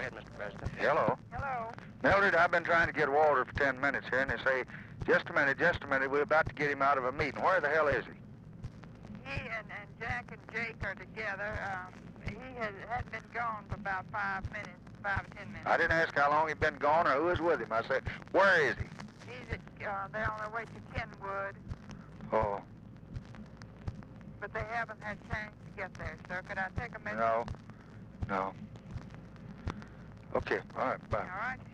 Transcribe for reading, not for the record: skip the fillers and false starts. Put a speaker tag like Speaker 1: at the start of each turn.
Speaker 1: ahead, Mr. President.
Speaker 2: Hello.
Speaker 3: Hello.
Speaker 2: Mildred, I've been trying to get Walter for 10 minutes here, and they say, just a minute, we're about to get him out of a meeting. Where the hell is he?
Speaker 3: He and Jack and Jake are together. He had been gone for about 5 minutes, 5 or 10 minutes.
Speaker 2: I didn't ask how long he'd been gone or who was with him. I said, where is he?
Speaker 3: He's they're on their way to Kenwood,
Speaker 2: Oh,
Speaker 3: but they haven't had a chance to get there, sir. Could I take a minute?
Speaker 2: no. Okay, all right, bye.
Speaker 3: All right.